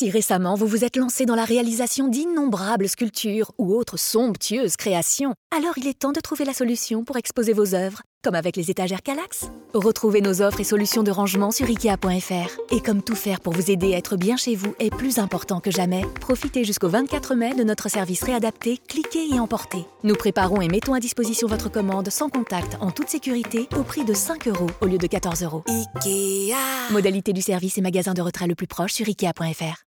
Si récemment vous vous êtes lancé dans la réalisation d'innombrables sculptures ou autres somptueuses créations, alors il est temps de trouver la solution pour exposer vos œuvres, comme avec les étagères Kallax. Retrouvez nos offres et solutions de rangement sur Ikea.fr. Et comme tout faire pour vous aider à être bien chez vous est plus important que jamais, profitez jusqu'au 24 mai de notre service réadapté Cliquez et emportez. Nous préparons et mettons à disposition votre commande sans contact, en toute sécurité, au prix de 5 € au lieu de 14 €. Ikea. Modalité du service et magasin de retrait le plus proche sur Ikea.fr.